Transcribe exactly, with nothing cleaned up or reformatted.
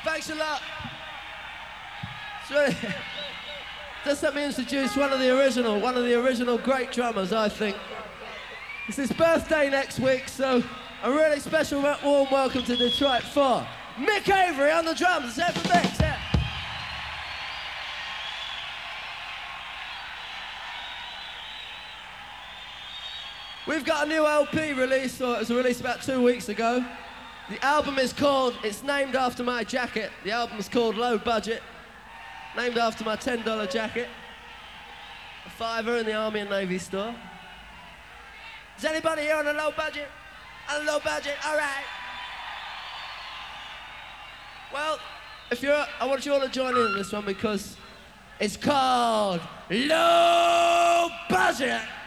Thanks a lot. Really, just let me introduce one of the original, one of the original great drummers, I think. It's his birthday next week, so a really special warm welcome to Detroit for Mick Avery on the drums. Let's have for Mick. Yeah. We've got a new L P released, or it was released about two weeks ago. The album is called, it's named after my jacket. The album is called Low Budget, named after my ten dollar jacket. A fiver in the Army and Navy store. Is anybody here on a low budget? On a low budget, all right. Well, if you're, I want you all to join in on this one because it's called Low Budget.